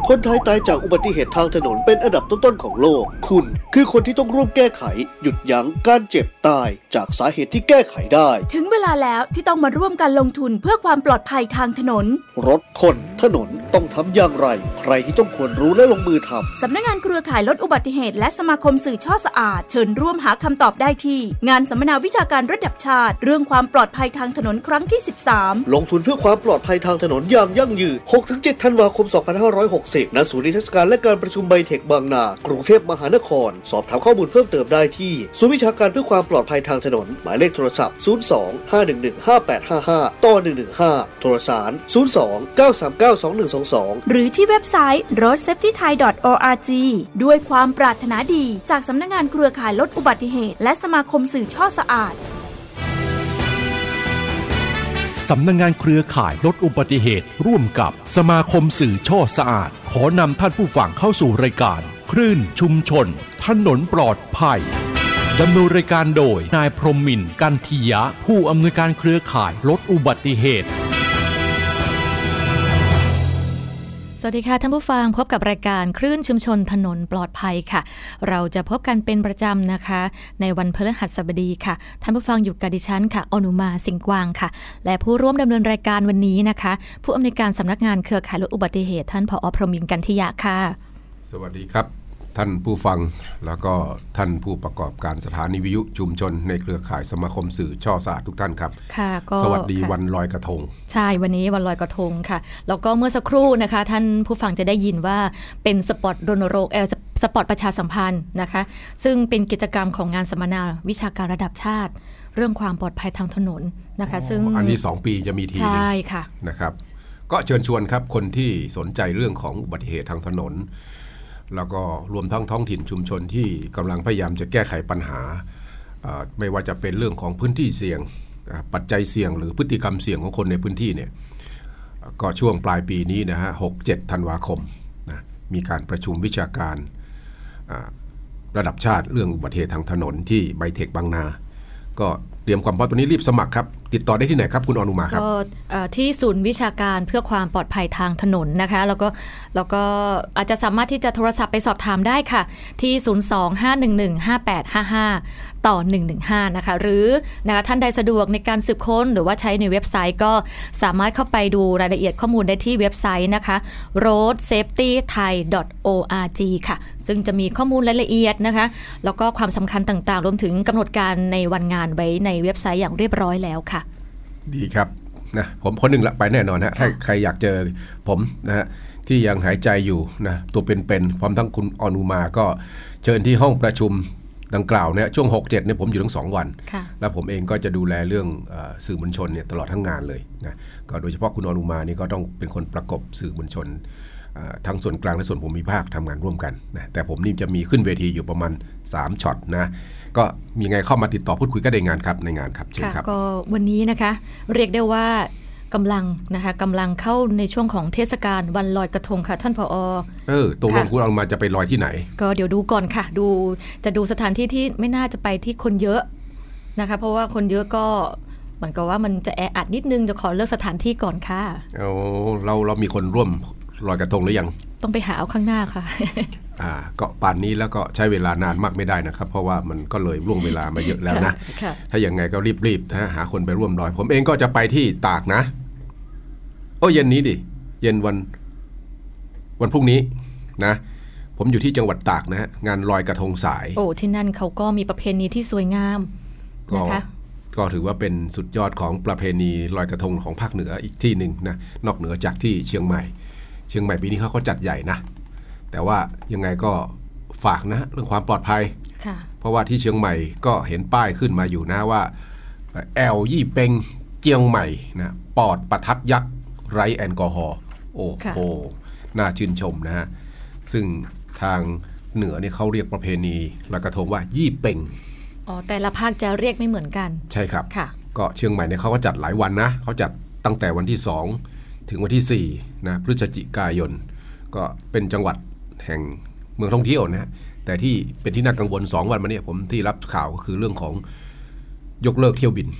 คนไทยตายจากอุบัติเหตุทางถนนเป็นอันดับต้นๆของโลกคุณคือคนที่ต้องร่วมแก้ไขหยุดยั้งการเจ็บตายจากสาเหตุที่แก้ไขได้ถึงเวลาแล้วที่ต้องมาร่วมกันลงทุนเพื่อความปลอดภัยทางถนนรถคนถนนต้องทำอย่างไรใครที่ต้องควรรู้และลงมือทำสำนักงานเครือข่ายลดอุบัติเหตุและสมาคมสื่อช่อสะอาดเชิญร่วมหาคำตอบได้ที่งานสัมมนาวิชาการระดับชาติเรื่องความปลอดภัยทางถนนครั้งที่13 ลงทุนเพื่อความปลอดภัยทางถนนอย่างยั่งยืน 6-7 ธันวาคม 2560 ณ ศูนย์นิทรรศการและการประชุมไบเทคบางนากรุงเทพมหานครสอบถามข้อมูลเพิ่มเติมได้ที่ศูนย์วิชาการเพื่อความปลอดภัยทางถนนหมายเลขโทรศัพท์ 02-511-5855 โทรสาร 02-939-2122 หรือที่เว็บไซต์ roadsafetythai.org ด้วยความปรารถนาดีจากสำนักงานเครือข่ายลดอุบัติเหตุและสมาคมสื่อช่อสะอาดสำนักงานเครือข่ายลดอุบัติเหตุร่วมกับสมาคมสื่อช่อสะอาดขอนำท่านผู้ฟังเข้าสู่รายการคลื่นชุมชนถนนปลอดภัยดำเนินรายการโดยนายพรหมินทร์กันทียะผู้อำนวยการเครือข่ายลดอุบัติเหตุสวัสดีค่ะท่านผู้ฟังพบกับรายการคลื่นชุมชนถนนปลอดภัยค่ะเราจะพบกันเป็นประจำนะคะในวันพฤหัสบดีค่ะท่านผู้ฟังอยู่กับดิฉันค่ะอนุมาสิงห์กวางค่ะและผู้ร่วมดำเนินรายการวันนี้นะคะผู้อำนวยการสำนักงานเครือข่ายลดอุบัติเหตุท่านผอ.พรหมินทร์กันทิยะค่ะสวัสดีครับท่านผู้ฟังแล้วก็ท่านผู้ประกอบการสถานีวิทยุชุมชนในเครือข่ายสมาคมสื่อช่อสะอาดทุกท่านครับค่ะก็สวัสดีวันลอยกระทงใช่วันนี้วันลอยกระทงค่ะแล้วก็เมื่อสักครู่นะคะท่านผู้ฟังจะได้ยินว่าเป็นสปอตรณรงค์สปอตประชาสัมพันธ์นะคะซึ่งเป็นกิจกรรมของงานสัมมนาวิชาการระดับชาติเรื่องความปลอดภัยทางถนนนะคะซึ่งอันนี้2ปีจะมีทีนึงใช่ค่ะนะครับก็เชิญชวนครับคนที่สนใจเรื่องของอุบัติเหตุทางถนนแล้วก็รวมทั้งท้องถิ่นชุมชนที่กำลังพยายามจะแก้ไขปัญหาไม่ว่าจะเป็นเรื่องของพื้นที่เสี่ยงปัจจัยเสี่ยงหรือพฤติกรรมเสี่ยงของคนในพื้นที่เนี่ยก็ช่วงปลายปีนี้นะฮะ 6-7 ธันวาคมนะมีการประชุมวิชาการระดับชาติเรื่องอุบัติเหตุทางถนนที่ไบเทคบางนาก็เตรียมความพร้อมตัวนี้รีบสมัครครับติดต่อได้ที่ไหนครับคุณอนุมาครับก็ที่ศูนย์วิชาการเพื่อความปลอดภัยทางถนนนะคะแล้วก็อาจจะสามารถที่จะโทรศัพท์ไปสอบถามได้ค่ะที่02-511-5855ต่อ115นะคะหรือนะคะท่านใดสะดวกในการสืบค้นหรือว่าใช้ในเว็บไซต์ก็สามารถเข้าไปดูรายละเอียดข้อมูลได้ที่เว็บไซต์นะคะ roadsafetythai.org ค่ะซึ่งจะมีข้อมูลรายละเอียดนะคะแล้วก็ความสำคัญต่างๆรวมถึงกำหนดการในวันงานไว้ในเว็บไซต์อย่างเรียบร้อยแล้วค่ะดีครับนะผมคนหนึ่งละไปแน่นอนฮะถ้าใครอยากเจอผมนะฮะที่ยังหายใจอยู่นะตัวเป็นๆพร้อมทั้งคุณอนุมาก็เชิญที่ห้องประชุมดังกล่าวเนี่ยช่วง 6-7 เนี่ยผมอยู่ทั้ง2วันแล้วผมเองก็จะดูแลเรื่องสื่อมวลชนเนี่ยตลอดทั้งงานเลยนะก็โดยเฉพาะคุณอนุมานี่ก็ต้องเป็นคนประกบสื่อมวลชนทั้งส่วนกลางและส่วนภูมิภาคทำงานร่วมกันนะแต่ผมนี่จะมีขึ้นเวทีอยู่ประมาณ3ช็อตนะก็มีไงเข้ามาติดต่อพูดคุยก็ได้งานครับในงานครับเชิญครับก็วันนี้นะคะเรียกได้ว่ากำลังเข้าในช่วงของเทศกาลวันลอยกระทงค่ะท่านผอ. ตกลงคุณเอามาจะไปลอยที่ไหนก็เดี๋ยวดูก่อนค่ะจะดูสถานที่ที่ไม่น่าจะไปที่คนเยอะนะคะเพราะว่าคนเยอะก็เหมือนกับว่ามันจะแออัดนิดนึงจะขอเลือกสถานที่ก่อนค่ะเรามีคนร่วมลอยกระทงหรือยังต้องไปหาเอาข้างหน้าค่ะก็ป่านนี้แล้วก็ใช้เวลานานมากไม่ได้นะครับเพราะว่ามันก็เลยล่วงเวลามาเยอะแล้วนะถ้าอย่างไงก็รีบๆนะหาคนไปร่วมลอยผมเองก็จะไปที่ตากนะเย็นนี้ดิเย็นวันพรุ่งนี้นะผมอยู่ที่จังหวัดตากนะฮะงานลอยกระทงสายที่นั่นเขาก็มีประเพณีที่สวยงามนะคะก็ถือว่าเป็นสุดยอดของประเพณีลอยกระทงของภาคเหนืออีกที่หนึ่งนะนอกเหนือจากที่เชียงใหม่ปีนี้เขาก็จัดใหญ่นะแต่ว่ายังไงก็ฝากนะเรื่องความปลอดภัยเพราะว่าที่เชียงใหม่ก็เห็นป้ายขึ้นมาอยู่นะว่าแอลยี่เป็งเจียงใหม่นะปอดประทัดยักษ์ไร้แอลกอฮอล์โอ้โหน่าชื่นชมนะฮะซึ่งทางเหนือเนี่ยเขาเรียกประเพณีลอยกระทงว่ายี่เป็งแต่ละภาคจะเรียกไม่เหมือนกันใช่ครับก็เชียงใหม่เนี่ยเขาก็จัดหลายวันนะเขาจัดตั้งแต่วันที่2ถึงวันที่4นะพฤศจิกายนก็เป็นจังหวัดแห่งเมืองท่องเที่ยวนะแต่ที่เป็นที่น่ากังวล2วันมาเนี่ยผมที่รับข่าวก็คือเรื่องของยกเลิกเที่ยวบิน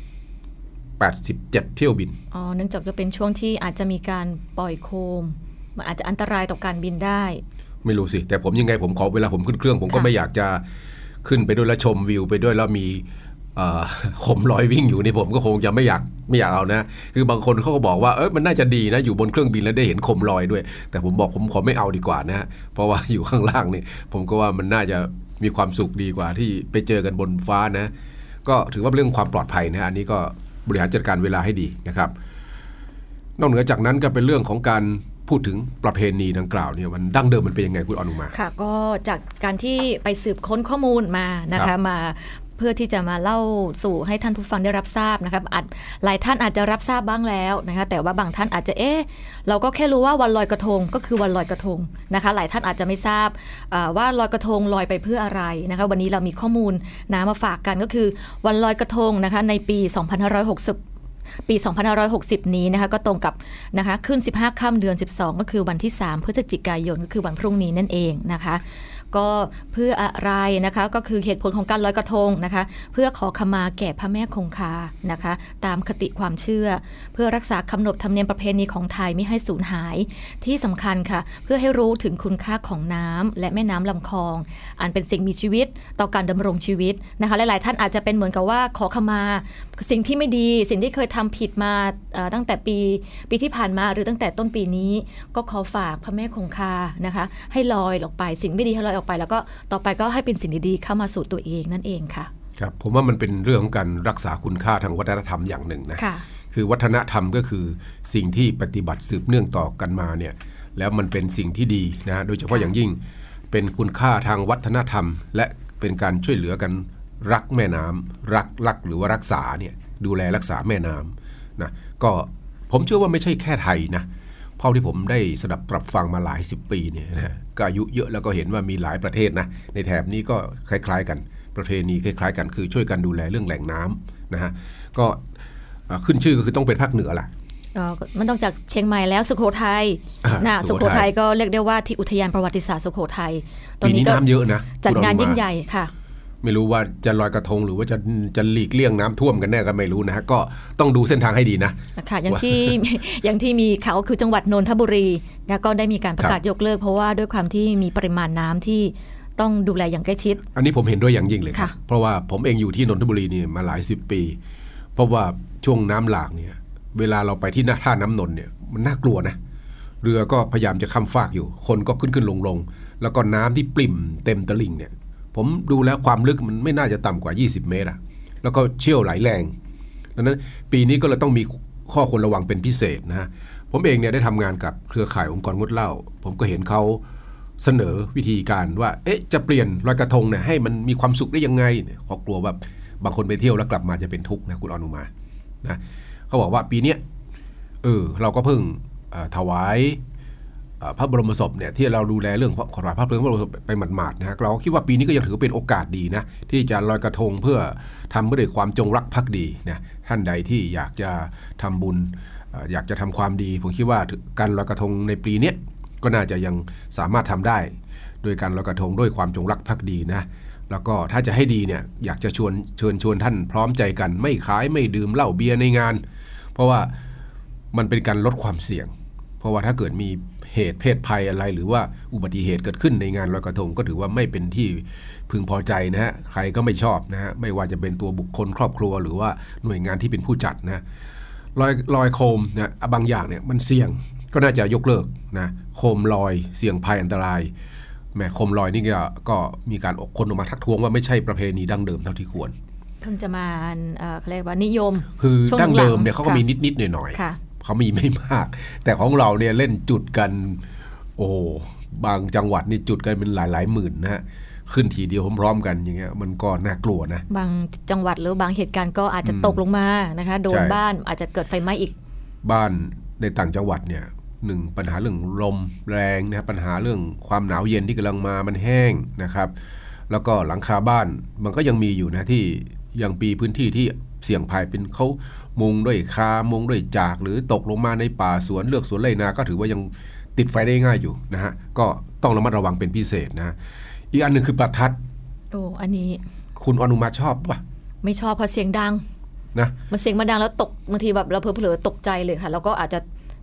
87เที่ยวบินเนื่องจากจะเป็นช่วงที่อาจจะมีการปล่อยโคมมันอาจจะอันตรายต่อการบินได้ไม่รู้สิแต่ผมยังไงผมขอเวลาผมขึ้นเครื่องผมก็ไม่อยากจะขึ้นไปด้วยแล้วชมวิวไปด้วยแล้วมีขมลอยวิ่งอยู่นี่ผมก็คงจะไม่อยากเอานะคือบางคนเขาก็บอกว่ามันน่าจะดีนะอยู่บนเครื่องบินแล้วได้เห็นขมลอยด้วยแต่ผมบอกผมขอไม่เอาดีกว่านะเพราะว่าอยู่ข้างล่างนี่ผมก็ว่ามันน่าจะมีความสุขดีกว่าที่ไปเจอกันบนฟ้านะก็ถือว่าเรื่องความปลอดภัยนะอันนี้ก็บริหารจัดการเวลาให้ดีนะครับนอกเหนือจากนั้นก็เป็นเรื่องของการพูดถึงประเพณีดังกล่าวเนี่ยมันดั้งเดิมมันเป็นยังไงคุณอนุมาค่ะก็จากการที่ไปสืบค้นข้อมูลมานะคะมาเพื่อที่จะมาเล่าสู่ให้ท่านผู้ฟังได้รับทราบนะครับหลายท่านอาจจะรับทราบบ้างแล้วนะคะแต่ว่าบางท่านอาจจะเราก็แค่รู้ว่าวันลอยกระทงก็คือวันลอยกระทงนะคะหลายท่านอาจจะไม่ทราบว่าลอยกระทงลอยไปเพื่ออะไรนะคะวันนี้เรามีข้อมูลมาฝากกันก็คือวันลอยกระทงนะคะในปี 2560 นี้นะคะก็ตรงกับนะคะขึ้น15ค่ำเดือน12ก็คือวันที่3พฤศจิกายนก็คือวันพรุ่งนี้นั่นเองนะคะก็เพื่ออะไรนะคะก็คือเหตุผลของการลอยกระทงนะคะเพื่อขอขมาแก่พระแม่คงคานะคะตามคติความเชื่อเพื่อรักษาขนบธรรมเนียมประเพณีของไทยไม่ให้สูญหายที่สำคัญค่ะเพื่อให้รู้ถึงคุณค่าของน้ำและแม่น้ำลำคลองอันเป็นสิ่งมีชีวิตต่อการดำรงชีวิตนะคะหลายๆท่านอาจจะเป็นเหมือนกับว่าขอขมาสิ่งที่ไม่ดีสิ่งที่เคยทำผิดมาตั้งแต่ปีที่ผ่านมาหรือตั้งแต่ต้นปีนี้ก็ขอฝากพระแม่คงคานะคะให้ลอยออกไปสิ่งไม่ดีให้ลอยออกไปแล้วก็ต่อไปก็ให้เป็นสิ่งดีๆเข้ามาสู่ตัวเองนั่นเองค่ะครับผมว่ามันเป็นเรื่องของการรักษาคุณค่าทางวัฒนธรรมอย่างหนึ่งนะคือวัฒนธรรมก็คือสิ่งที่ปฏิบัติสืบเนื่องต่อกันมาเนี่ยแล้วมันเป็นสิ่งที่ดีนะโดยเฉพาะอย่างยิ่งเป็นคุณค่าทางวัฒนธรรมและเป็นการช่วยเหลือกันรักแม่น้ำรักหรือว่ารักษาเนี่ยดูแลรักษาแม่น้ำนะก็ผมเชื่อว่าไม่ใช่แค่ไทยนะเพราะที่ผมได้สดับปรับฟังมาหลาย10 ปีเนี่ยนะก็อายุเยอะแล้วก็เห็นว่ามีหลายประเทศนะในแถบนี้ก็คล้ายๆกันประเพณีคล้ายๆกันคือช่วยกันดูแลเรื่องแหล่งน้ำนะฮะก็ขึ้นชื่อก็คือต้องเป็นภาคเหนือแหละมันต้องจากเชียงใหม่แล้วสุโขทัยนะสุโขทัยก็เรียกได้ว่าที่อุทยานประวัติศาสตร์สุโขทัยตอนนี้น้ำเยอะนะจัดงานยิ่งใหญ่ค่ะไม่รู้ว่าจะลอยกระทงหรือว่าจะหลีกเลี่ยงน้ำท่วมกันแน่ก็ไม่รู้นะฮะก็ต้องดูเส้นทางให้ดีนะค่ะอย่างที่มีข่าวคือจังหวัดนนทบุรีนะก็ได้มีการประกาศยกเลิกเพราะว่าด้วยความที่มีปริมาณน้ำที่ต้องดูแลอย่างใกล้ชิดอันนี้ผมเห็นด้วยอย่างยิ่งเลยเพราะว่าผมเองอยู่ที่นนทบุรีนี่มาหลาย10 ปีเพราะว่าช่วงน้ำหลากเนี่ยเวลาเราไปที่ท่าน้ำนนเนี่ยมันน่ากลัวนะเรือก็พยายามจะข้ามฟากอยู่คนก็ขึ้นลงแล้วก็น้ำที่ปริ่มเต็มตลิ่งเนี่ยผมดูแล้วความลึกมันไม่น่าจะต่ำกว่า20 เมตรอะแล้วก็เชี่ยวไหลแรงดังนั้นปีนี้ก็เลยต้องมีข้อควรระวังเป็นพิเศษนะฮะผมเองเนี่ยได้ทำงานกับเครือข่ายองค์กรงดเหล้าผมก็เห็นเขาเสนอวิธีการว่าจะเปลี่ยนลอยกระทงเนี่ยให้มันมีความสุขได้ยังไงเพราะกลัวว่าบางคนไปเที่ยวแล้วกลับมาจะเป็นทุกข์นะคุณอนุมานะเขาบอกว่าปีนี้เราก็เพิ่งถวายพระบรมศพเนี่ยที่เราดูแลเรื่องถวายพระเพลิงพระบรมศพไปหมาดๆนะเราคิดว่าปีนี้ก็ยังถือเป็นโอกาสดีนะที่จะลอยกระทงเพื่อทำด้วยความจงรักภักดีนะท่านใดที่อยากจะทำบุญอยากจะทำความดีผมคิดว่าการลอยกระทงในปีนี้ก็น่าจะยังสามารถทำได้โดยการลอยกระทงด้วยความจงรักภักดีนะแล้วก็ถ้าจะให้ดีเนี่ยอยากจะเชิญชวนท่านพร้อมใจกันไม่ขายไม่ดื่มเหล้าเบียร์ในงานเพราะว่ามันเป็นการลดความเสี่ยงเพราะว่าถ้าเกิดมีเหตุเพศภัยอะไรหรือว่าอุบัติเหตุเกิดขึ้นในงานลอยกระทงก็ถือว่าไม่เป็นที่พึงพอใจนะฮะใครก็ไม่ชอบนะฮะไม่ว่าจะเป็นตัวบุคคลครอบครัวหรือว่าหน่วยงานที่เป็นผู้จัดนะลอยโคมนะบางอย่างเนี่ยมันเสี่ยงก็น่าจะยกเลิกนะโคมลอยเสี่ยงภัยอันตรายแม่โคมลอยนี่ก็มีการคนออกมาทักท้วงว่าไม่ใช่ประเพณีดั้งเดิมเท่าที่ควรเพิ่งจะมาเขาเรียกว่านิยมคือดั้งเดิมเนี่ยเขาก็มีนิดๆหน่อยๆเขามีไม่มากแต่ของเราเนี่ยเล่นจุดกันโอ้บางจังหวัดนี่จุดกันเป็นหลายหมื่นนะฮะขึ้นทีเดียวพร้อมๆกันอย่างเงี้ยมันก็น่ากลัวนะบางจังหวัดหรือบางเหตุการณ์ก็อาจจะตกลงมานะคะโดนบ้านอาจจะเกิดไฟไหม้อีกบ้านในต่างจังหวัดเนี่ย1ปัญหาเรื่องลมแรงนะปัญหาเรื่องความหนาวเย็นที่กำลังมามันแห้งนะครับแล้วก็หลังคาบ้านมันก็ยังมีอยู่นะที่ยังปีพื้นที่ที่เสี่ยงภัยเป็นเขามุงด้วยคามุงด้วยจากหรือตกลงมาในป่าสวนเลือกสวนไร่นาก็ถือว่ายังติดไฟได้ง่ายอยู่นะฮะก็ต้องระมัดระวังเป็นพิเศษนะอีกอันนึงคือประทัดอันนี้คุณอนุมาชอบปะไม่ชอบเพราะเสียงดังนะมันเสียงมันดังแล้วตกบางทีแบบเราเผลอๆตกใจเลยค่ะแล้วก็อาจจะ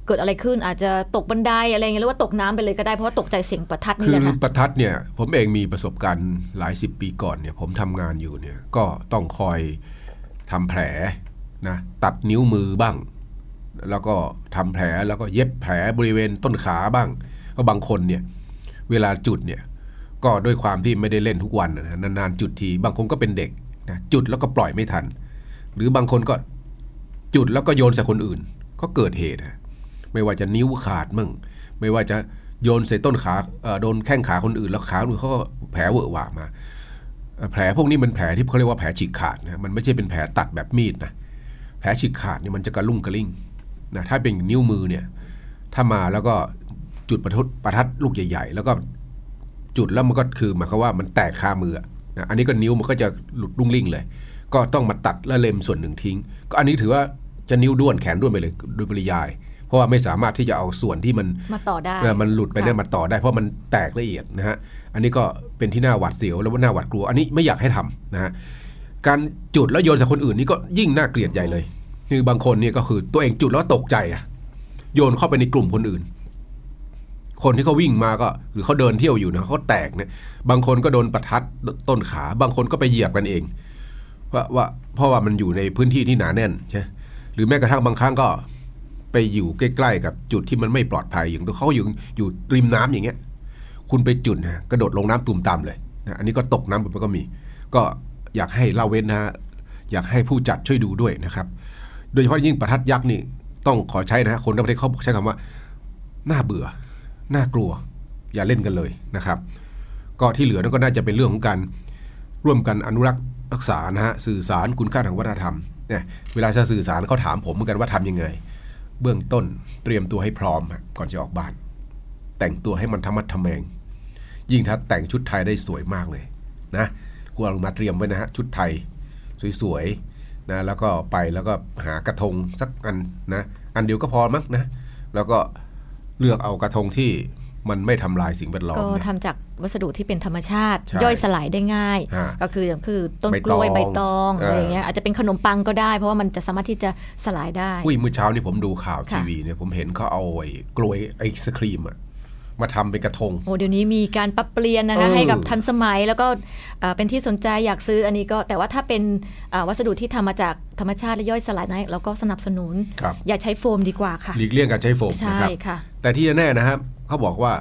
เกิดอะไรขึ้นอาจจะตกบันไดอะไรเงี้ยหรือว่าตกน้ำไปเลยก็ได้เพราะว่าตกใจเสียงประทัดนี่แหละค่ะคือประทัดเนี่ยผมเองมีประสบการณ์หลาย10 ปีก่อนเนี่ยผมทำงานอยู่เนี่ยก็ต้องคอยทำแผลนะตัดนิ้วมือบ้างแล้วก็ทำแผลแล้วก็เย็บแผลบริเวณต้นขาบ้างเพราะบางคนเนี่ยเวลาจุดเนี่ยก็ด้วยความที่ไม่ได้เล่นทุกวันนะนานๆจุดทีบางคนก็เป็นเด็กนะจุดแล้วก็ปล่อยไม่ทันหรือบางคนก็จุดแล้วก็โยนใส่คนอื่นก็เกิดเหตุไม่ว่าจะนิ้วขาดมั่งไม่ว่าจะโยนใส่ต้นขาโดนแข้งขาคนอื่นแล้วขาคนอื่นเขาก็แผลเวอะหวะมาแผลพวกนี้มันแผลที่เขาเรียกว่าแผลฉีกขาดนะมันไม่ใช่เป็นแผลตัดแบบมีดนะแผลฉีกขาดนี่มันจะกระลุ่งกระลิ่งนะถ้าเป็นนิ้วมือเนี่ยถ้ามาแล้วก็จุดประทัดลูกใหญ่ๆแล้วก็จุดแล้วมันก็คือหมายความว่ามันแตกคามือนะอันนี้ก็นิ้วมันก็จะหลุดลุ่งลิ่งเลยก็ต้องมาตัดและเล็มส่วนหนึ่งทิ้งก็อันนี้ถือว่าจะนิ้วด้วนแขนด้วนไปเลยโดยปริยายเพราะว่าไม่สามารถที่จะเอาส่วนที่มันมาต่อได้มันหลุดไปเนี่ยมาต่อได้เพราะมันแตกละเอียดนะฮะอันนี้ก็เป็นที่น่าหวาดเสียวแล้วว่าน่าหวาดกลัวอันนี้ไม่อยากให้ทำนะฮะการจุดแล้วโยนใส่คนอื่นนี่ก็ยิ่งน่าเกลียดใหญ่เลยคือบางคนนี่ก็คือตัวเองจุดแล้วตกใจโยนเข้าไปในกลุ่มคนอื่นคนที่เขาวิ่งมาก็หรือเขาเดินเที่ยวอยู่นะเขาแตกเนี่ยบางคนก็โดนประทัดต้นขาบางคนก็ไปเหยียบกันเองเพราะว่ามันอยู่ในพื้นที่ที่หนาแน่นใช่หรือแม้กระทั่งบางครั้งก็ไปอยู่ใกล้ๆกับจุดที่มันไม่ปลอดภัยอย่างเขาอยู่ริมน้ำอย่างเงี้ยคุณไปจุดนะกระโดดลงน้ำตุ่มตามเลยนะอันนี้ก็ตกน้ำไปก็มีก็อยากให้เล่าเว้นนะอยากให้ผู้จัดช่วยดูด้วยนะครับโดยเฉพาะยิ่งประทัดยักษ์นี่ต้องขอใช้นะฮะคนในประเทศเขาใช้คำว่าน่าเบื่อน่ากลัวอย่าเล่นกันเลยนะครับก็ที่เหลือนั่นก็น่าจะเป็นเรื่องของการร่วมกันอนุรักษ์รักษานะฮะสื่อสารคุณค่าทางวัฒนธรรมเนี่ยเวลาจะสื่อสารเขาถามผมเหมือนกันว่าทำยังไงเบื้องต้นเตรียมตัวให้พร้อมก่อนจะออกบ้านแต่งตัวให้มันธรรมะทแมงยิ่งถ้าแต่งชุดไทยได้สวยมากเลยนะกูเอามาเตรียมไว้นะฮะชุดไทยสวยๆนะแล้วก็ไปแล้วก็หากระทงสักอันนะอันเดียวก็พอมั้งนะแล้วก็เลือกเอากระทงที่มันไม่ทำลายสิ่งแวดล้อมก็ทำจากวัสดุที่เป็นธรรมชาติย่อยสลายได้ง่ายก็คือต้นกล้วยใบตองอะไรอย่างเงี้ยอาจจะเป็นขนมปังก็ได้เพราะว่ามันจะสามารถที่จะสลายได้เมื่อเช้านี่ผมดูข่าวทีวีเนี่ยผมเห็นเขาเอาไอ้กล้วยไอศครีมมาทำเป็นกระทงเดี๋ยวนี้มีการปรับเปลี่ยนนะคะให้กับทันสมัยแล้วก็เป็นที่สนใจอยากซื้ออันนี้ก็แต่ว่าถ้าเป็นวัสดุที่ทำมาจากธรรมชาติและย่อยสลายนั้นเราก็สนับสนุนอย่าใช้โฟมดีกว่าค่ะหลีกเลี่ยงการใช้โฟมนะครับแต่ที่แน่นะครับเขาบอกว่า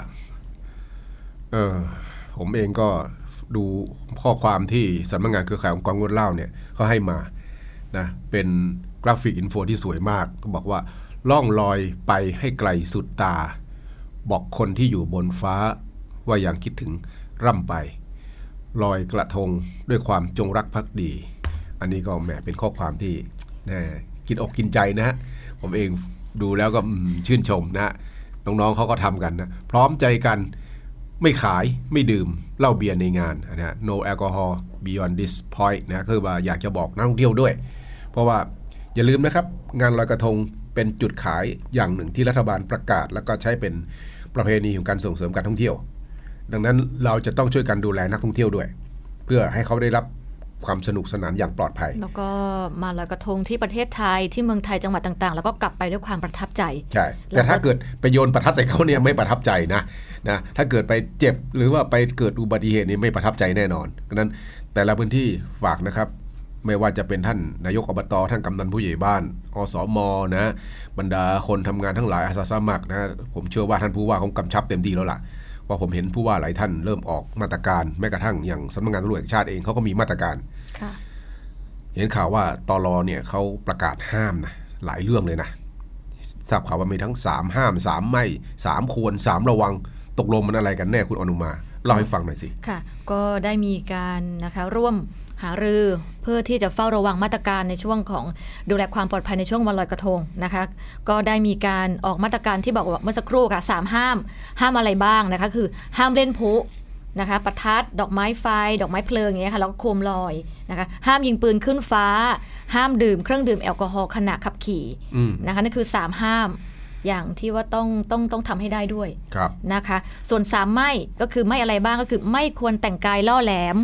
ผมเองก็ดูข้อความที่สำนักงานเครือข่ายองค์กรงดเหล้าเนี่ยเขาให้มานะเป็นกราฟิกอินโฟที่สวยมากก็บอกว่าล่องลอยไปให้ไกลสุดตาบอกคนที่อยู่บนฟ้าว่ายังคิดถึงร่ำไปลอยกระทงด้วยความจงรักภักดีอันนี้ก็แหมเป็นข้อความที่กินอกกินใจนะฮะผมเองดูแล้วก็ชื่นชมนะน้องๆเขาก็ทำกันนะพร้อมใจกันไม่ขายไม่ดื่มเหล้าเบียร์ในงานนะ no alcohol beyond this point นะคือว่าอยากจะบอกนักท่องเที่ยวด้วยเพราะว่าอย่าลืมนะครับงานลอยกระทงเป็นจุดขายอย่างหนึ่งที่รัฐบาลประกาศแล้วก็ใช้เป็นประเพณีของการส่งเสริมการท่องเที่ยวดังนั้นเราจะต้องช่วยกันดูแลนักท่องเที่ยวด้วยเพื่อให้เขาได้รับความสนุกสนานอย่างปลอดภัยแล้วก็มาลอยกระทงที่ประเทศไทยที่เมืองไทยจังหวัดต่างๆแล้วก็กลับไปด้วยความประทับใจใช่แต่ถ้าเกิดไปโยนประทัดใส่เขาเนี่ยไม่ประทับใจนะถ้าเกิดไปเจ็บหรือว่าไปเกิดอุบัติเหตุนี่ไม่ประทับใจแน่นอนดังนั้นแต่ละพื้นที่ฝากนะครับไม่ว่าจะเป็นท่านนายกอบต.ท่านกำนันผู้ใหญ่บ้านอสม.นะบรรดาคนทำงานทั้งหลายอาสาสมัครนะผมเชื่อว่าท่านผู้ว่าคงกำชับเต็มที่แล้วล่ะว่าผมเห็นผู้ว่าหลายท่านเริ่มออกมาตรการแม้กระทั่งอย่างสำนักงานตำรวจแห่งชาติเองเขาก็มีมาตรการเห็นข่าวว่าตล.เนี่ยเขาประกาศห้ามนะหลายเรื่องเลยนะทราบข่าวว่ามีทั้ง3ห้าม3ไม่3ควร3ระวังตกลงมันอะไรกันแน่คุณอนุมาเล่าให้ฟังหน่อยสิค่ะก็ได้มีการนะคะร่วมหารือเพื่อที่จะเฝ้าระวังมาตรการในช่วงของดูแลความปลอดภัยในช่วงวันลอยกระทงนะคะก็ได้มีการออกมาตรการที่บอกว่าเมื่อสักครู่ค่ะ3ห้ามอะไรบ้างนะคะคือห้ามเล่นพลุนะคะประทัดดอกไม้ไฟดอกไม้เพลิงอย่างเงี้ยค่ะแล้วก็โคมลอยนะคะห้ามยิงปืนขึ้นฟ้าห้ามดื่มเครื่องดื่มแอลกอฮอล์ขณะขับขี่นะคะนั่นคือ3ห้ามอย่างที่ว่าต้องทำให้ได้ด้วยนะคะส่วน3ไม่ก็คือไม่อะไรบ้างก็คือไม่ควรแต่งกายล่อแหลม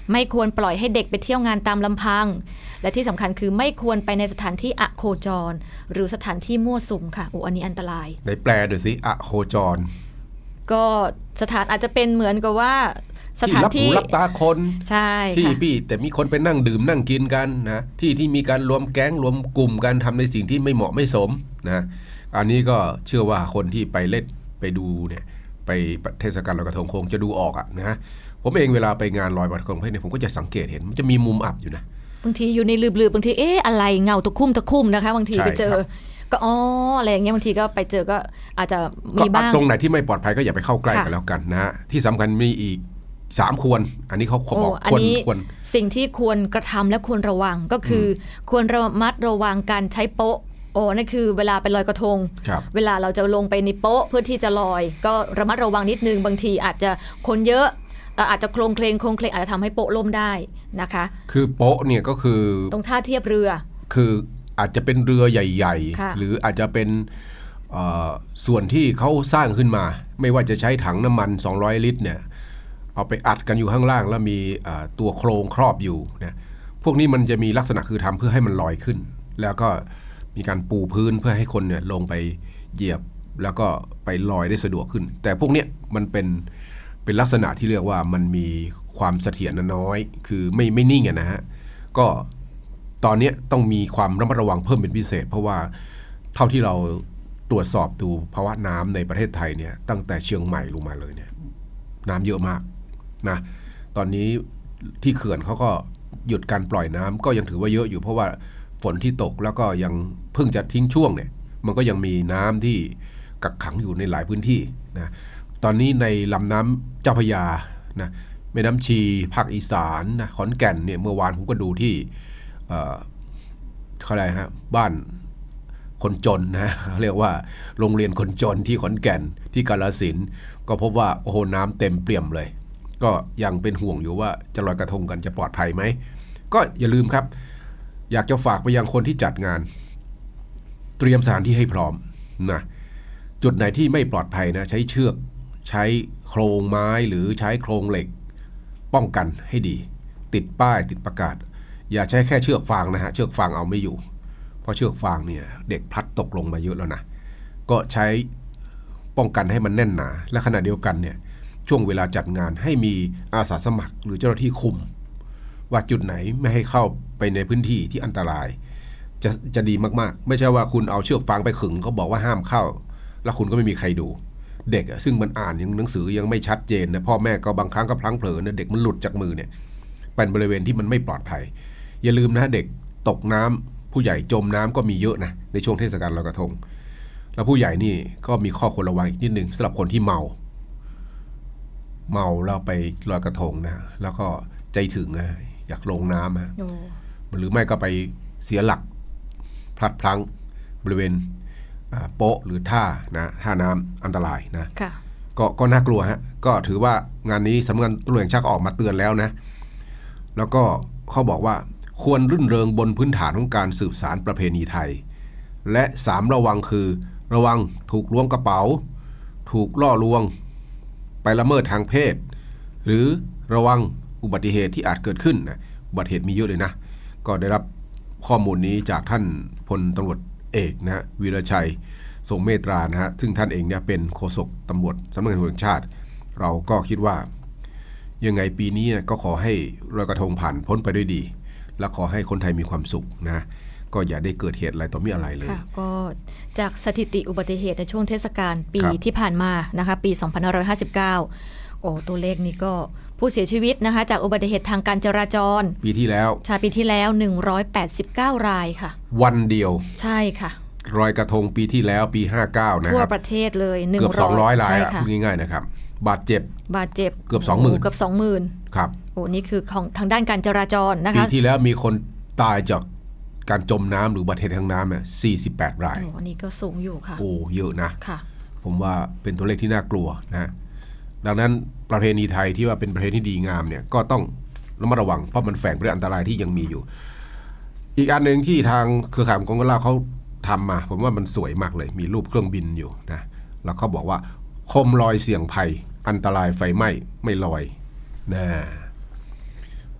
ไม่ควรปล่อยให้เด็กไปเที่ยวงานตามลำพังและที่สำคัญคือไม่ควรไปในสถานที่อโคจรหรือสถานที่มั่วสุมค่ะอันนี้อันตรายไหนแปลดูสิอโคจรก็สถานอาจจะเป็นเหมือนกับว่าสถานที่รับตาคนใช่ที่พี่แต่มีคนไปนั่งดื่มนั่งกินกันนะที่มีการรวมแก๊งรวมกลุ่มกันทำในสิ่งที่ไม่เหมาะไม่สมนะอันนี้ก็เชื่อว่าคนที่ไปเล่นไปดูเนี่ยไปเทศกาลลอยกระทงคงจะดูออกนะผมเองเวลาไปงานลอยกระทงเนี่ยผมก็จะสังเกตเห็นมันจะมีมุมอับอยู่นะบางทีอยู่ในลืบๆบางทีอะไรเงาตะคุ่มนะคะบางทีไปเจอก็อะไรอย่างเงี้ยบางทีก็ไปเจอก็อาจจะมีบ้างตรงไหนที่ไม่ปลอดภัยก็อย่าไปเข้าใกล้กันแล้วกันนะฮะที่สำคัญมีอีก3ควรอันนี้เขาบอกควรสิ่งที่ควรกระทำและควรระวังก็คือควรระมัดระวังการใช้โป๊ะนั่นคือเวลาไปลอยกระทงเวลาเราจะลงไปในโป๊ะเพื่อที่จะลอยก็ระมัดระวังนิดนึงบางทีอาจจะคนเยอะอาจจะโครงเคลงอาจจะทำให้โป๊ะล่มได้นะคะคือโป๊ะเนี่ยก็คือตรงท่าเทียบเรือคืออาจจะเป็นเรือใหญ่ๆหรืออาจจะเป็นส่วนที่เขาสร้างขึ้นมาไม่ว่าจะใช้ถังน้ำมัน200ลิตรเนี่ยเอาไปอัดกันอยู่ข้างล่างแล้วมีตัวโครงครอบอยู่นะพวกนี้มันจะมีลักษณะคือทำเพื่อให้มันลอยขึ้นแล้วก็มีการปูพื้นเพื่อให้คนเนี่ยลงไปเหยียบแล้วก็ไปลอยได้สะดวกขึ้นแต่พวกเนี้ยมันเป็นลักษณะที่เรียกว่ามันมีความเสถียรน้อยคือไม่นิ่งนะฮะก็ตอนนี้ต้องมีความระมัดระวังเพิ่มเป็นพิเศษเพราะว่าเท่าที่เราตรวจสอบดูภาวะน้ำในประเทศไทยเนี่ยตั้งแต่เชียงใหม่ลงมาเลยเนี่ยน้ำเยอะมากนะตอนนี้ที่เขื่อนเขาก็หยุดการปล่อยน้ำก็ยังถือว่าเยอะอยู่เพราะว่าฝนที่ตกแล้วก็ยังเพิ่งจะทิ้งช่วงเนี่ยมันก็ยังมีน้ำที่กักขังอยู่ในหลายพื้นที่นะตอนนี้ในลำน้ำเจ้าพระยานะแม่น้ำชีภาคอีสานนะขอนแก่นเนี่ยเมื่อวานผมก็ดูที่อะไรฮะบ้านคนจนนะเรียกว่าโรงเรียนคนจนที่ขอนแก่นที่กาฬสินธุ์ก็พบว่าโอ้โหน้ำเต็มเปี่ยมเลยก็ยังเป็นห่วงอยู่ว่าจะลอยกระทงกันจะปลอดภัยไหมก็อย่าลืมครับอยากจะฝากไปยังคนที่จัดงานเตรียมสถานที่ให้พร้อมนะจุดไหนที่ไม่ปลอดภัยนะใช้เชือกใช้โครงไม้หรือใช้โครงเหล็กป้องกันให้ดีติดป้ายติดประกาศอย่าใช้แค่เชือกฟางนะฮะเชือกฟางเอาไม่อยู่เพราะเชือกฟางเนี่ยเด็กพลัดตกลงมาเยอะแล้วนะก็ใช้ป้องกันให้มันแน่นหนาและขณะเดียวกันเนี่ยช่วงเวลาจัดงานให้มีอาสาสมัครหรือเจ้าหน้าที่คุมว่าจุดไหนไม่ให้เข้าไปในพื้นที่ที่อันตรายจะดีมากๆไม่ใช่ว่าคุณเอาเชือกฟางไปขึงเขาบอกว่าห้ามเข้าแล้วคุณก็ไม่มีใครดูเด็กซึ่งมันอ่านยังหนังสือยังไม่ชัดเจนนะพ่อแม่ก็บางครั้งก็พลั้งเผลอนะเด็กมันหลุดจากมือเนี่ยเป็นบริเวณที่มันไม่ปลอดภัยอย่าลืมนะเด็กตกน้ำผู้ใหญ่จมน้ำก็มีเยอะนะในช่วงเทศกาลลอยกระทงแล้วผู้ใหญ่นี่ก็มีข้อควรระวังอีกนิดนึงสำหรับคนที่เมาแล้วไปลอยกระทงนะแล้วก็ใจถึงอยากลงน้ำฮะหรือไม่ก็ไปเสียหลักพลัดพลั้งบริเวณโป๊ะหรือท่าน้ำอันตรายนะก็น่ากลัวฮะก็ถือว่างานนี้สำนักงานตำรวจแห่งชาติออกมาเตือนแล้วนะแล้วก็เขาบอกว่าควรรื่นเริงบนพื้นฐานของการสืบสานประเพณีไทยและ3ระวังคือระวังถูกล้วงกระเป๋าถูกล่อลวงไปละเมิดทางเพศหรือระวังอุบัติเหตุที่อาจเกิดขึ้นนะอุบัติเหตุมีเยอะเลยนะก็ได้รับข้อมูลนี้จากท่านพลตำรวจเอกนะวีรชัยทรงเมตตานะฮะซึ่งท่านเองเนี่ยเป็นโฆษกตำรวจสำนักงานตำรวจแห่งชาติเราก็คิดว่ายังไงปีนี้ก็ขอให้ลอยกระทงผ่านพ้นไปด้วยดีและขอให้คนไทยมีความสุขนะก็อย่าได้เกิดเหตุอะไรต่อมีอะไรเลยก็จากสถิติอุบัติเหตุในช่วงเทศกาลปีที่ผ่านมานะคะปี2559ตัวเลขนี้ก็ผู้เสียชีวิตนะคะจากอุบัติเหตุทางการจราจรปีที่แล้ว 189รายค่ะวันเดียวใช่ค่ะลอยกระทงปีที่แล้วปี59นะครับทั่วประเทศเลยเกือบ200รายพูดง่ายๆนะครับบาดเจ็บเกือบ 20,000 ครับนี่คือของทางด้านการจราจรนะคะปีที่แล้วมีคนตายจากการจมน้ำหรืออุบัติเหตุทางน้ำ48รายอันนี้ก็สูงอยู่ค่ะเยอะนะค่ะผมว่าเป็นตัวเลขที่น่ากลัวนะดังนั้นประเพณีไทยที่ว่าเป็นประเพณีที่ดีงามเนี่ยก็ต้องระมัดระวังเพราะมันแฝงไปด้วยอันตรายที่ยังมีอยู่อีกอันนึงที่ทางเครือข่ายกองกำลังเขาทำมาผมว่ามันสวยมากเลยมีรูปเครื่องบินอยู่นะแล้วเขาบอกว่าโคมลอยเสี่ยงภัยอันตรายไฟไหม้ไม่ลอยนะ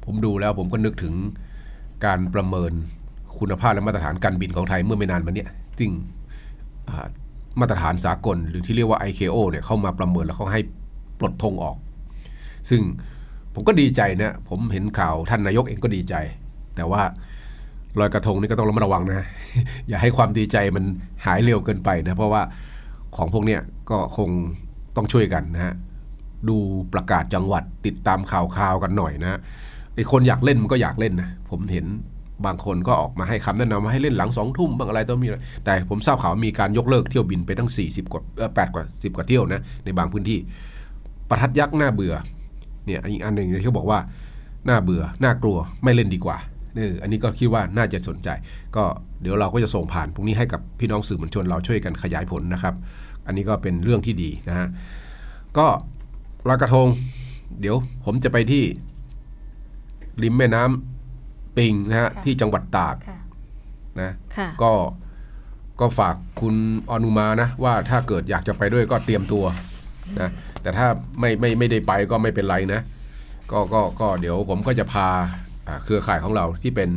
ผมดูแล้วผมก็นึกถึงการประเมินคุณภาพและมาตรฐานการบินของไทยเมื่อไม่นานมานี้ซึ่งมาตรฐานสากลหรือที่เรียกว่า ICAO เนี่ยเข้ามาประเมินแล้วเขาให้ปลดธงออกซึ่งผมก็ดีใจนะผมเห็นข่าวท่านนายกเองก็ดีใจแต่ว่าลอยกระทงนี่ก็ต้องระมัดระวังนะ อย่าให้ความดีใจมันหายเร็วเกินไปนะเพราะว่าของพวกเนี้ยก็คงต้องช่วยกันนะฮะดูประกาศจังหวัดติดตามข่าวกันหน่อยนะไอ้คนอยากเล่นมันก็อยากเล่นนะผมเห็นบางคนก็ออกมาให้คำแนะนำมาให้เล่นหลัง20 ทุ่มบ้างอะไรต้องมีแต่ผมทราบข่าวมีการยกเลิกเที่ยวบินไปตั้ง40 กว่า8 กว่า 10 กว่าเที่ยวนะในบางพื้นที่ประทัดยักษ์น่าเบื่อเนี่ยอีกอันหนึ่งที่เขาบอกว่าน่าเบื่อน่ากลัวไม่เล่นดีกว่าอันนี้ก็คิดว่าน่าจะสนใจก็เดี๋ยวเราก็จะส่งผ่านพวกนี้ให้กับพี่น้องสื่อมวลชนเราช่วยกันขยายผลนะครับอันนี้ก็เป็นเรื่องที่ดีนะฮะก็ลอยกระทงเดี๋ยวผมจะไปที่ริมแม่น้ำปิงนะฮะที่จังหวัดตากนะก็ฝากคุณอนุมานะว่าถ้าเกิดอยากจะไปด้วยก็เตรียมตัวนะแต่ถ้าไม่ได้ไปก็ไม่เป็นไรนะก็เดี๋ยวผมก็จะพาเครือข่ายของเราที่เป็น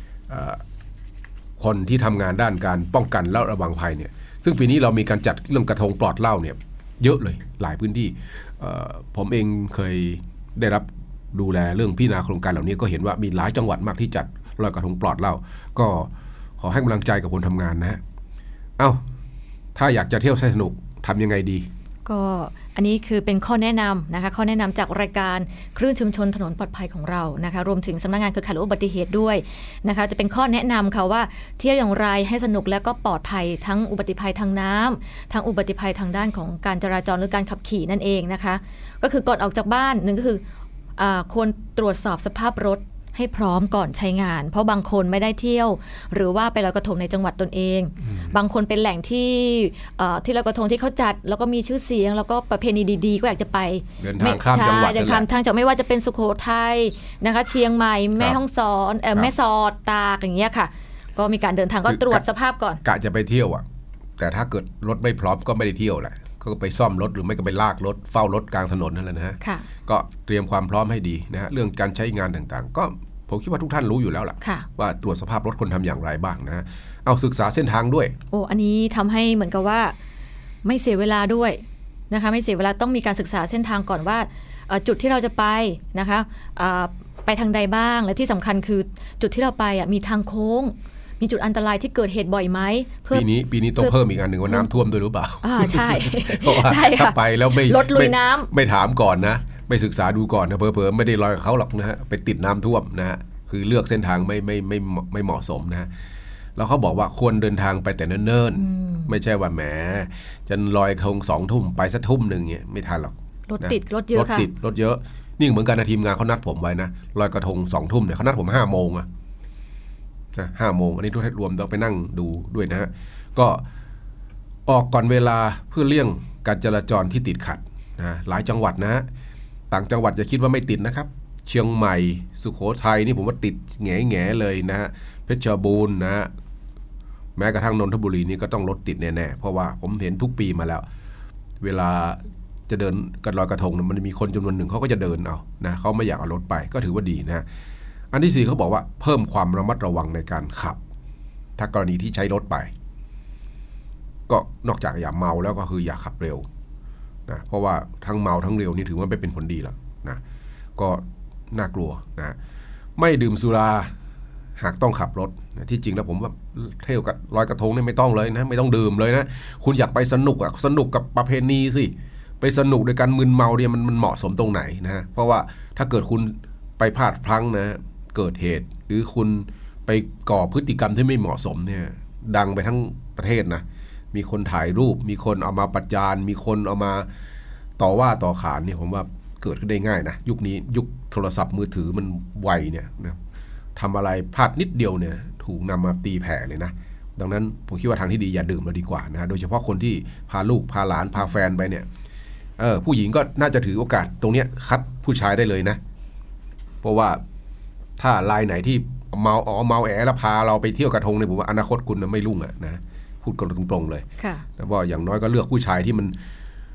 คนที่ทำงานด้านการป้องกันและระวังภัยเนี่ยซึ่งปีนี้เรามีการจัดเรื่องกระทงปลอดเหล้าเนี่ยเยอะเลยหลายพื้นที่ผมเองเคยได้รับดูแลเรื่องพิจารณาโครงการเหล่านี้ก็เห็นว่ามีหลายจังหวัดมากที่จัดลอยกระทงปลอดเหล้าก็ขอให้กำลังใจกับคนทำงานนะฮะถ้าอยากจะเที่ยวสนุกทำยังไงดีก็อันนี้คือเป็นข้อแนะนำนะคะข้อแนะนำจากรายการคลื่นชุมชนถนนปลอดภัยของเรานะคะรวมถึงสำนักงานเครือข่ายลดอุบัติเหตุด้วยนะคะจะเป็นข้อแนะนำค่ะว่าเที่ยวอย่างไรให้สนุกและก็ปลอดภัยทั้งอุบัติภัยทางน้ำทั้งอุบัติภัยทางด้านของการจราจรหรือการขับขี่นั่นเองนะคะก็คือก่อนออกจากบ้านหนึ่งก็คือควรตรวจสอบสภาพรถให้พร้อมก่อนใช้งานเพราะบางคนไม่ได้เที่ยวหรือว่าไปลอยกระทงในจังหวัดตนเองบางคนเป็นแหล่งที่ลอยกระทงที่เขาจัดแล้วก็มีชื่อเสียงแล้วก็ประเพณีดีๆก็อยากจะไปเดินทางข้ามจังหวัดเดินทางทางจากไม่ว่าจะเป็นสุโขทัยนะคะเชียงใหม่แม่ฮ่องสอนแม่สอดตากอย่างเงี้ยค่ะก็มีการเดินทางก็ตรวจสภาพก่อนกะจะไปเที่ยวแต่ถ้าเกิดรถไม่พร้อมก็ไม่ได้เที่ยวแหละก็ไปซ่อมรถหรือไม่ก็ไปลากรถเฝ้ารถกลางถนนนั่นแหละนะฮะก็เตรียมความพร้อมให้ดีนะฮะเรื่องการใช้งานต่างๆก็ผมคิดว่าทุกท่านรู้อยู่แล้วล่ะว่าตรวจสภาพรถคนทำอย่างไรบ้างนะเอาศึกษาเส้นทางด้วยอันนี้ทำให้เหมือนกับว่าไม่เสียเวลาด้วยนะคะไม่เสียเวลาต้องมีการศึกษาเส้นทางก่อนว่าจุดที่เราจะไปนะคะไปทางใดบ้างและที่สำคัญคือจุดที่เราไปมีทางโค้งมีจุดอันตรายที่เกิดเหตุบ่อยไหมปีนี้ต้องเพิ่มอีกอันหนึ่งว่าน้ำท่วมด้วยหรือเปล่าใช่ใช่ค่ะถ้าไปแล้วรถลุยน้ำไม่ถามก่อนนะไม่ศึกษาดูก่อนนะเผลอๆไม่ได้ลอยกับเขาหรอกนะฮะไปติดน้ำท่วมนะฮะคือเลือกเส้นทางไม่เหมาะสมนะแล้วเขาบอกว่าควรเดินทางไปแต่เนิ่นๆไม่ใช่ว่าแหมจะลอยกระทง20 ทุ่มไปสักทุ่มนึงเนี่ยไม่ทันหรอกรถติดรถเยอะค่ะรถเยอะนี่เหมือนกันนะทีมงานเขานัดผมไว้นะลอยกระทง20 ทุ่มเนี่ยเขานัดผม5 โมง5 โมงอันนี้ทุกท่านรวมต้องไปนั่งดูด้วยนะฮะก็ออกก่อนเวลาเพื่อเลี่ยงการจราจรที่ติดขัดนะหลายจังหวัดนะฮะต่างจังหวัดจะคิดว่าไม่ติดนะครับเชียงใหม่สุโขทัยนี่ผมว่าติดแง่เลยนะฮะเพชรบูรณ์นะฮะแม้กระทั่งนนทบุรีนี่ก็ต้องรถติดแน่ๆเพราะว่าผมเห็นทุกปีมาแล้วเวลาจะเดินกันลอยกระทงมันมีคนจำนวนหนึ่งเขาก็จะเดินเอานะเขาไม่อยากเอารถไปก็ถือว่าดีนะอันที่4เขาบอกว่าเพิ่มความระมัดระวังในการขับถ้ากรณีที่ใช้รถไปก็นอกจากอย่าเมาแล้วก็คืออย่าขับเร็วนะเพราะว่าทั้งเมาทั้งเร็วนี่ถือว่าไม่เป็นผลดีแล้วนะก็น่ากลัวนะไม่ดื่มสุราหากต้องขับรถนะที่จริงแล้วผมว่าเที่ยวกับลอยกระทงนี่ไม่ต้องเลยนะไม่ต้องดื่มเลยนะคุณอยากไปสนุกกับประเพณีสิไปสนุกโดยการมึนเมาเนี่ยมันเหมาะสมตรงไหนนะเพราะว่าถ้าเกิดคุณไปพลาดพลั้งนะเกิดเหตุหรือคุณไปก่อพฤติกรรมที่ไม่เหมาะสมเนี่ยดังไปทั้งประเทศนะมีคนถ่ายรูปมีคนเอามาประจานมีคนเอามาต่อว่าต่อขานเนี่ยผมว่าเกิดขึ้นได้ง่ายนะยุคนี้ยุคโทรศัพท์มือถือมันไวเนี่ยนะทำอะไรพลาดนิดเดียวเนี่ยถูกนำมาตีแผ่เลยนะดังนั้นผมคิดว่าทางที่ดีอย่าดื่มเราดีกว่านะโดยเฉพาะคนที่พาลูกพาหลานพาแฟนไปเนี่ยผู้หญิงก็น่าจะถือโอกาสตรงเนี้ยคัดผู้ชายได้เลยนะเพราะว่าถ้ารายไหนที่เมาแอแล้วพาเราไปเที่ยวกระทงเนี่ยผมว่าอนาคตคุณไม่รุ่งนะพูดกันตรงๆเลยแต่ว่าอย่างน้อยก็เลือกผู้ชายที่มัน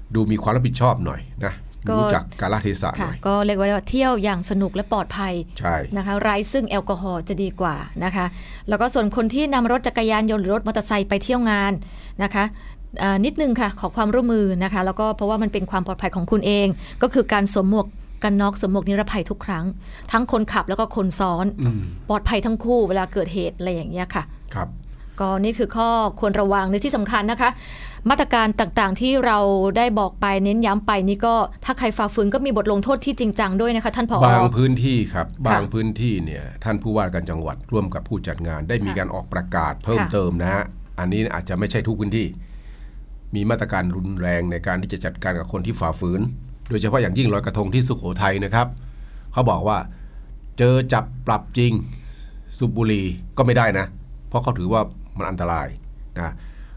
ดูมีความรับผิดชอบหน่อยนะรู้จักกาลเทศะหน่อยก็เรียกว่าเที่ยวอย่างสนุกและปลอดภัยใช่นะคะไร้ซึ่งแอลกอฮอล์จะดีกว่านะคะแล้วก็ส่วนคนที่นำรถจักรยานยนต์หรือรถมอเตอร์ไซค์ไปเที่ยวงานนะคะนิดนึงค่ะขอความร่วมมือนะคะแล้วก็เพราะว่ามันเป็นความปลอดภัยของคุณเองก็คือการสวมหมวกกันน็อกสวมหมวกนิรภัยทุกครั้งทั้งคนขับแล้วก็คนซ้อนปลอดภัยทั้งคู่เวลาเกิดเหตุอะไรอย่างเงี้ยค่ะครับก็นี่คือข้อควรระวังในที่สำคัญนะคะมาตรการต่างๆที่เราได้บอกไปเน้นย้ำไปนี่ก็ถ้าใครฝ่าฝืนก็มีบทลงโทษที่จริงจังด้วยนะคะท่านผอ. บางพื้นที่ครับบางพื้นที่เนี่ยท่านผู้ว่าการจังหวัดร่วมกับผู้จัดงานได้มีการออกประกาศเพิ่มเติมนะฮะอันนี้อาจจะไม่ใช่ทุกพื้นที่มีมาตรการรุนแรงในการที่จะจัดการกับคนที่ฝ่าฝืนโดยเฉพาะอย่างยิ่งลอยกระทงที่สุโขทัยนะครับเขาบอกว่าเจอจับปรับจริงสูบบุหรี่ก็ไม่ได้นะเพราะเขาถือว่ามันอันตรายนะ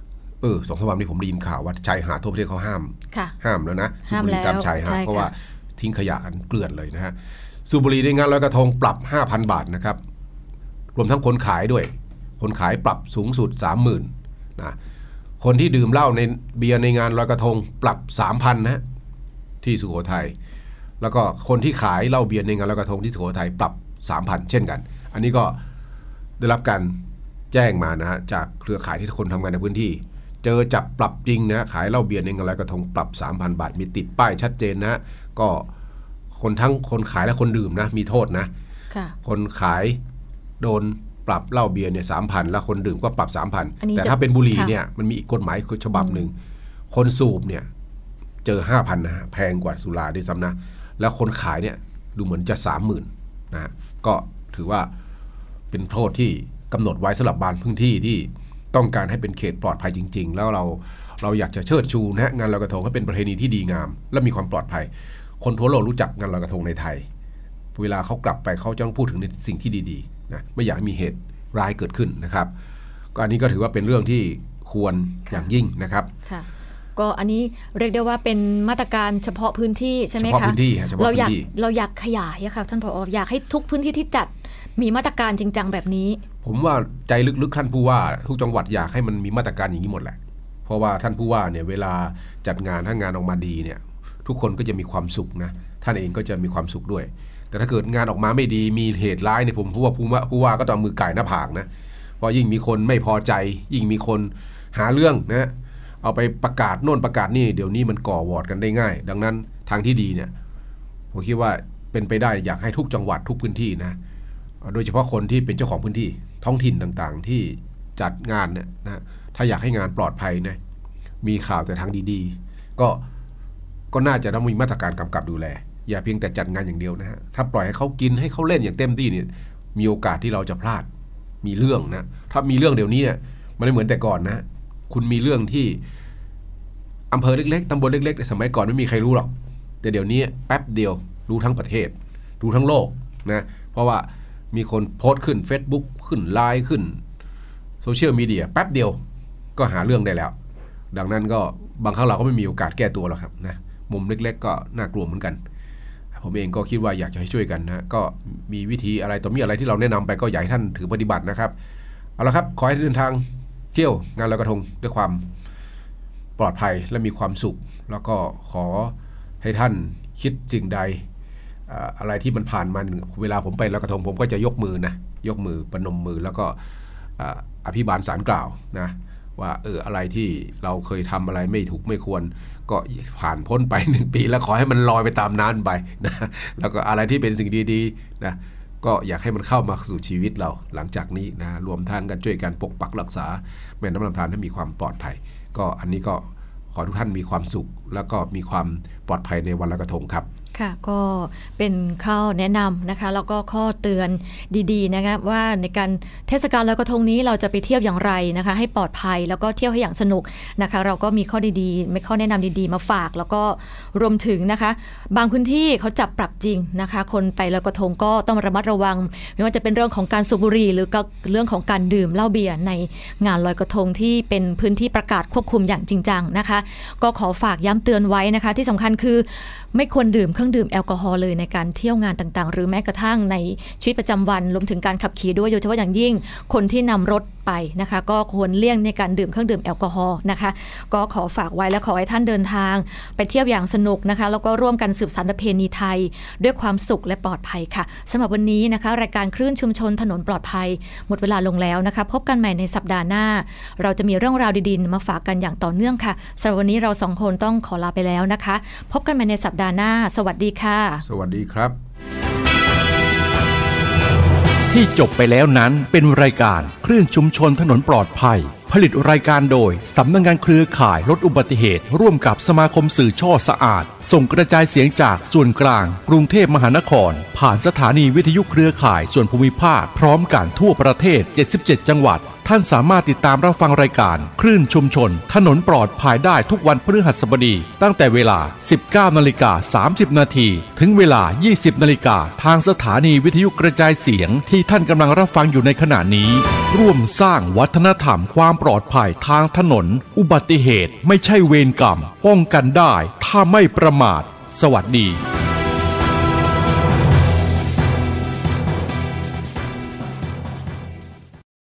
2-3 วันนี้ผมได้ยินข่าวว่าชายหาดทั่วประเทศเขาห้ามแล้วนะสูบบุหรี่ตามชายหาดเพราะว่าทิ้งขยะกันเกลื่อนเลยนะฮะสูบบุหรี่ในงานลอยกระทงปรับ 5,000 บาทนะครับรวมทั้งคนขายด้วยคนขายปรับสูงสุด 30,000 นะคนที่ดื่มเหล้าในเบียร์ในงานลอยกระทงปรับ 3,000 นะที่สุโขทัยแล้วก็คนที่ขายเหล้าเบียร์ในงานลอยกระทงที่สุโขทัยปรับ 3,000 เช่นกันอันนี้ก็ได้รับการแจ้งมานะฮะจากเครือข่ายที่คนทำงานในพื้นที่เจอจับปรับจริงนะขายเหล้าเบียร์ในงานลอยกระทงปรับ 3,000 บาทมีติดป้ายชัดเจนนะก็คนทั้งคนขายและคนดื่มนะมีโทษนะคนขายโดนปรับเหล้าเบียร์เนี่ย 3,000 แล้วคนดื่มก็ปรับ 3,000 แต่ถ้าเป็นบุหรี่เนี่ยมันมีอีกกฎหมายฉบับหนึ่งคนสูบเนี่ยเจอ 5,000 นะฮะแพงกว่าสุราด้วยซ้ำนะแล้วคนขายเนี่ยดูเหมือนจะ 30,000 นะก็ถือว่าเป็นโทษที่กำหนดไว้สำหรับบางพื้นที่ที่ต้องการให้เป็นเขตปลอดภัยจริงๆแล้วเราอยากจะเชิดชูนะงานลอยกระทงให้เป็นประเพณีที่ดีงามและมีความปลอดภัยคนทั่วโลกรู้จักงานลอยกระทงในไทยเวลาเขากลับไปเขาจะต้องพูดถึงในสิ่งที่ดีๆนะไม่อยากให้มีเหตุร้ายเกิดขึ้นนะครับก็อันนี้ก็ถือว่าเป็นเรื่องที่ควรอย่างยิ่งนะครับก็อันนี้เรียกได้ว่าเป็นมาตรการเฉพาะพื้นที่ใช่ไหมคะเฉพาะพื้นที่เราอยากขยายค่ะท่านผอ.อยากให้ทุกพื้นที่ที่จัดมีมาตรการจริงจังแบบนี้ผมว่าใจลึกๆท่านผู้ว่าทุกจังหวัดอยากให้มันมีมาตรการอย่างนี้หมดแหละเพราะว่าท่านผู้ว่าเนี่ยเวลาจัดงานถ้างานออกมาดีเนี่ยทุกคนก็จะมีความสุขนะท่านเองก็จะมีความสุขด้วยแต่ถ้าเกิดงานออกมาไม่ดีมีเหตุร้ายเนี่ยผมผู้ว่าก็ต้องมือไก่หน้าผากนะเพราะยิ่งมีคนไม่พอใจยิ่งมีคนหาเรื่องนะเอาไปประกาศโน่นประกาศนี่เดี๋ยวนี้มันก่อวอร์ดกันได้ง่ายดังนั้นทางที่ดีเนี่ยผมคิดว่าเป็นไปได้อยากให้ทุกจังหวัดทุกพื้นที่นะโดยเฉพาะคนที่เป็นเจ้าของพื้นที่ท้องถิ่นต่างๆที่จัดงานเนี่ยนะถ้าอยากให้งานปลอดภัยนะมีข่าวแต่ทางดีๆก็น่าจะต้องมีมาตรการกำกับดูแลอย่าเพียงแต่จัดงานอย่างเดียวนะฮะถ้าปล่อยให้เขากินให้เขาเล่นอย่างเต็มที่เนี่ยมีโอกาสที่เราจะพลาดมีเรื่องนะถ้ามีเรื่องเดี๋ยวนี้เนี่ยมันไม่เหมือนแต่ก่อนนะคุณมีเรื่องที่อำเภอเล็กๆตำบลเล็กๆสมัยก่อนไม่มีใครรู้หรอกแต่เดี๋ยวนี้แป๊บเดียวรู้ทั้งประเทศรู้ทั้งโลกนะเพราะว่ามีคนโพสต์ขึ้น Facebook ขึ้น LINE ขึ้นโซเชียลมีเดียแป๊บเดียวก็หาเรื่องได้แล้วดังนั้นก็บางครั้งเราก็ไม่มีโอกาสแก้ตัวหรอกครับนะมุมเล็กๆก็น่ากลัวเหมือนกันผมเองก็คิดว่าอยากจะให้ช่วยกันนะก็มีวิธีอะไรต่อมีอะไรที่เราแนะนำไปก็อยากให้ท่านถือปฏิบัตินะครับเอาละครับขอให้เดินทางเที่ยวงานลอยกระทงด้วยความปลอดภัยและมีความสุขแล้วก็ขอให้ท่านคิดสิ่งใดอะไรที่มันผ่านมาเวลาผมไปลอยกระทงผมก็จะยกมือประนมมือแล้วก็อภิบาลสารกล่าวนะว่าอะไรที่เราเคยทำอะไรไม่ถูกไม่ควรก็ผ่านพ้นไป1 ปีแล้วขอให้มันลอยไปตามน้ำไปนะแล้วก็อะไรที่เป็นสิ่งดีๆนะก็อยากให้มันเข้ามาสู่ชีวิตเราหลังจากนี้นะรวมทั้งกันช่วยกันปกปักรักษาแม่น้ำลำธารให้มีความปลอดภัยก็อันนี้ก็ขอทุกท่านมีความสุขแล้วก็มีความปลอดภัยในวันลอยกระทงครับค่ะก็เป็นข้อแนะนำนะคะแล้วก็ข้อเตือนดีๆนะคะว่าในการเทศกาลลอยกระทงนี้เราจะไปเที่ยวอย่างไรนะคะให้ปลอดภัยแล้วก็เที่ยวให้อย่างสนุกนะคะเราก็มีข้อดีๆมีข้อแนะนำดีๆมาฝากแล้วก็รวมถึงนะคะบางพื้นที่เขาจับปรับจริงนะคะคนไปลอยกระทงก็ต้องระมัดระวังไม่ว่าจะเป็นเรื่องของการสูบบุหรี่หรือเรื่องของการดื่มเหล้าเบียร์ในงานลอยกระทงที่เป็นพื้นที่ประกาศควบคุมอย่างจริงจังนะคะก็ขอฝากย้ำเตือนไว้นะคะที่สำคัญคือไม่ควรดื่มเครื่องดื่มแอลกอฮอล์เลยในการเที่ยวงานต่างๆหรือแม้กระทั่งในชีวิตประจำวันรวมถึงการขับขี่ด้วยโดยเฉพาะอย่างยิ่งคนที่นำรถไปนะคะก็ควรเลี่ยงในการดื่มเครื่องดื่มแอลกอฮอล์นะคะก็ขอฝากไว้และขอให้ท่านเดินทางไปเที่ยวอย่างสนุกนะคะแล้วก็ร่วมกันสืบสานประเพณีไทยด้วยความสุขและปลอดภัยค่ะสำหรับวันนี้นะคะรายการคลื่นชุมชนถนนปลอดภัยหมดเวลาลงแล้วนะคะพบกันใหม่ในสัปดาห์หน้าเราจะมีเรื่องราวดีๆมาฝากกันอย่างต่อเนื่องค่ะสำหรับวันนี้เราสองคนต้องขอลาไปแล้วนะคะพบกันใหม่ในสัปดาห์หน้าสวัสดีค่ะสวัสดีครับที่จบไปแล้วนั้นเป็นรายการคลื่นชุมชนถนนปลอดภัยผลิตรายการโดยสำนักงานเครือข่ายลดอุบัติเหตุร่วมกับสมาคมสื่อช่อสะอาดส่งกระจายเสียงจากส่วนกลางกรุงเทพมหานครผ่านสถานีวิทยุเครือข่ายส่วนภูมิภาคพร้อมกันทั่วประเทศ77จังหวัดท่านสามารถติดตามรับฟังรายการคลื่นชุมชนถนนปลอดภัยได้ทุกวันพฤหัสบดีตั้งแต่เวลา 19:30 น.ถึงเวลา 20:00 น.ทางสถานีวิทยุกระจายเสียงที่ท่านกำลังรับฟังอยู่ในขณะนี้ร่วมสร้างวัฒนธรรมความปลอดภัยทางถนนอุบัติเหตุไม่ใช่เวรกรรมป้องกันได้ถ้าไม่ประมาทสวัสดี